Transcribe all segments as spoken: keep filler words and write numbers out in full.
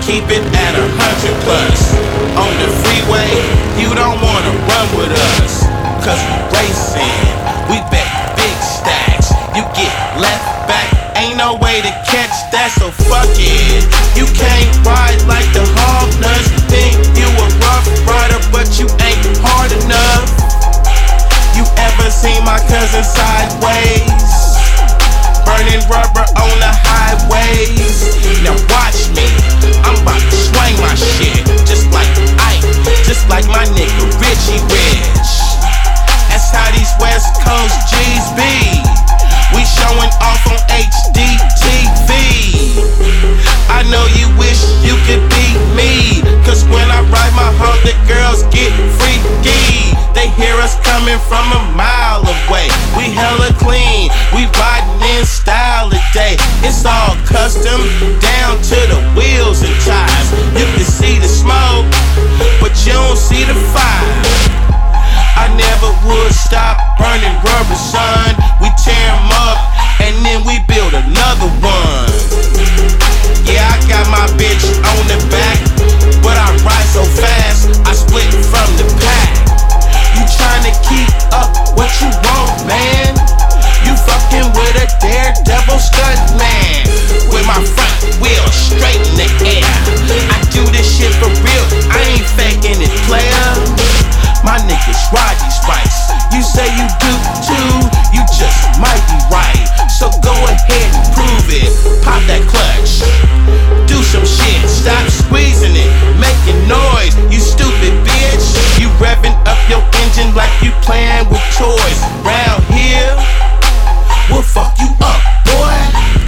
keep it at a hundred plus. On the freeway, you don't wanna run with us, cause we racing, we bet big stacks. You get left back, ain't no way to catch that, so fuck it. You can't ride like the hog nuts. Think you a rough rider, but you ain't hard enough. You ever seen my cousin sideways? Burning rubber on the highways. Now watch me, I'm about to swing my shit, just like Ike, just like my nigga Richie Rich. That's how these West Coast G's be. We showing off on H D T V. I know you wish you could be me, cause when I ride my hump, the girls get freaky. They hear us coming from a mile away. We hella clean, we riding in style today. It's all custom, down to the wheels and tires. You can see the smoke, but you don't see the fire. I never would stop burning rubber, son. We tear 'em up, and then we build another one. Yeah, I got my bitch on the back, but I ride so fast, I split from the pack. You tryna keep up what you want, man? You fucking with a daredevil stunt man, with my front wheel straight in the air. I do this shit for real, I ain't faking it, player. My niggas ride these bikes. You say you do too, you just might be right. So go ahead and prove it. Pop that clutch, do some shit, stop squeezing it, making noise, you stupid bitch. You revving up your engine like you playing with toys. Round here, we'll fuck you up, boy.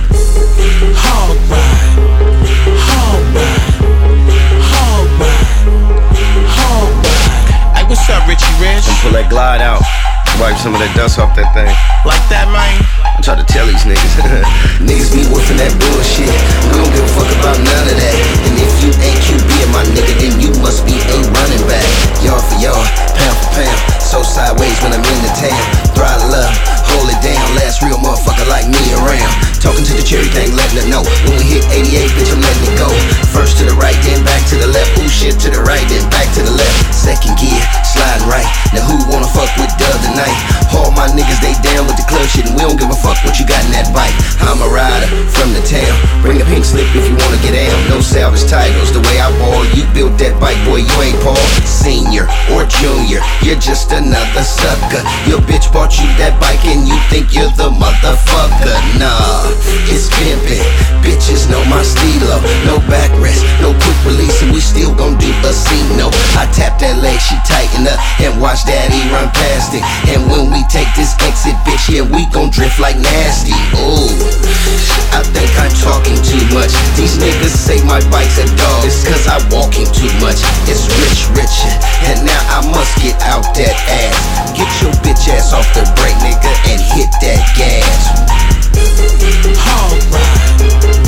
Hog ride, hog ride, hog ride, hog ride. Hey, what's up, Richie Rich? Pull that glide out, wipe some of that dust off that thing. Like that, man? I'm trying to tell these niggas. Niggas be woofing that bullshit. We don't give a fuck about none of that. And if you ain't Q B my nigga, then you must be a running back. Yard for yard, pound for pound, so sideways when I'm in the town. Throttle up, hold it down, last real motherfucker like me around. Talking to the cherry thing, letting her know. When we hit eighty-eight, bitch, I'm letting it go. First to the right, then back to the left. Ooh, shit to the right, then back to the left. Second gear, sliding right. Now who wanna fuck with the other night? All my niggas, they down with the club shit, and we don't give a fuck what you got in that bike. I'm a rider from the town. Bring a pink slip if you wanna get down. No salvage titles, the way I ball. You built that bike, boy, you ain't Paul. Senior or junior, you're just another sucker. Your bitch bought you that bike and you think you're the motherfucker. Nah, it's pimpin'. Bitches know my stilo. No backrest, no quick release, and we still gon' do a scene. No, I tap that leg, she tighten up, and watch daddy run past it. And when we take this exit, bitch, yeah, we gon' drift like nasty. Ooh, I think I'm talking too much. These niggas say my bike's a dog, it's cause I walking too much. It's rich, richer, and now I must get out that ass. Get your bitch ass off the brake, nigga, and hit that gas. Hog ride.